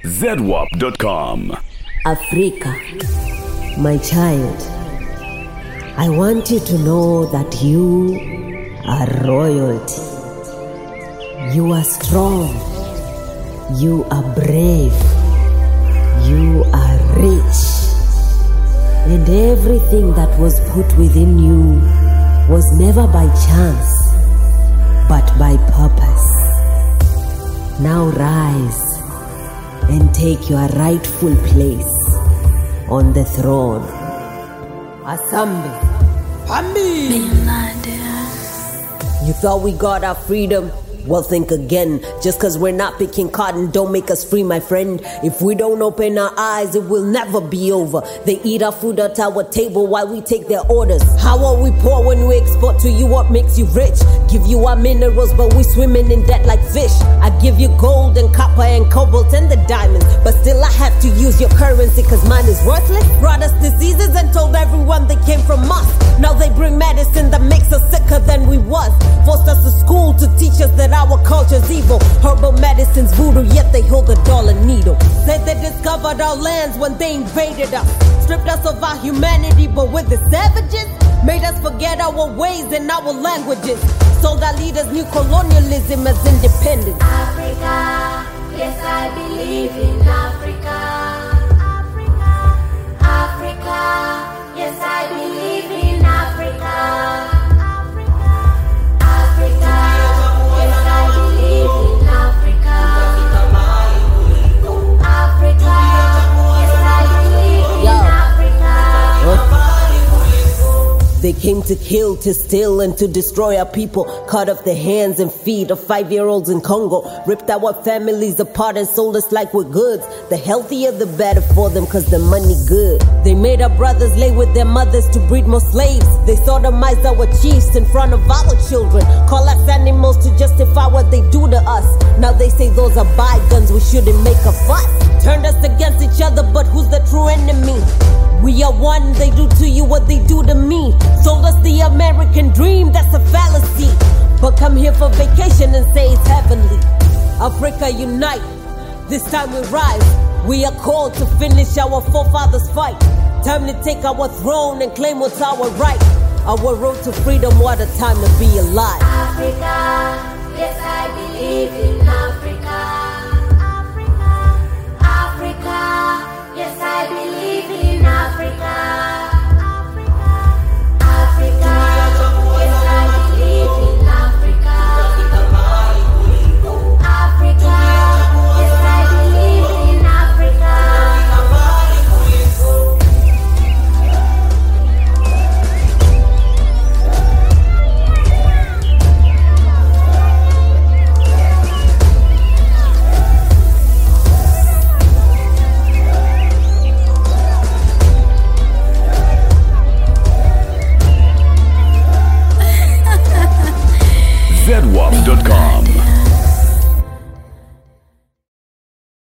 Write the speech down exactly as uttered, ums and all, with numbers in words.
Z W A P dot com. Africa, my child, I want you to know that you are royalty. You are strong. You are brave. You are rich. And everything that was put within you was never by chance, but by purpose. Now rise and take your rightful place on the throne. Asambe. Pambi. You thought we got our freedom? Well, think again. Just cause we're not picking cotton don't make us free, my friend. If we don't open our eyes, it will never be over. They eat our food at our table while we take their orders. How are we poor when we export to you what makes you rich? Give you our minerals, but we swimming in debt like fish. I give you gold and copper and cobalt and the diamonds, but still I have to use your currency cause mine is worthless. Brought us diseases and told everyone they came from us. Now they bring medicine that makes us sicker than we was. Forced us to school to teach us that our culture's evil. Herbal medicine's voodoo, yet they hold a dollar needle. Said they discovered our lands when they invaded us. Stripped us of our humanity, but with the savages made us forget our ways and our languages. Sold our leaders new colonialism as independence. Africa, yes I believe in Africa. Africa, Africa, yes I believe in Africa. They came to kill, to steal, and to destroy our people. Cut off the hands and feet of five-year-olds in Congo. Ripped our families apart and sold us like we're goods. The healthier the better for them cause the money good. They made our brothers lay with their mothers to breed more slaves. They sodomized our chiefs in front of our children. Call us animals to justify what they do to us. Now they say those are bygones, we shouldn't make a fuss. Turned us against each other, but who's the true enemy? We are one, they do to you what they do to me. Sold us the American dream, that's a fallacy. But come here for vacation and say it's heavenly. Africa unite, this time we rise. We are called to finish our forefathers' fight. Time to take our throne and claim what's our right. Our road to freedom, what a time to be alive. Africa, yes I believe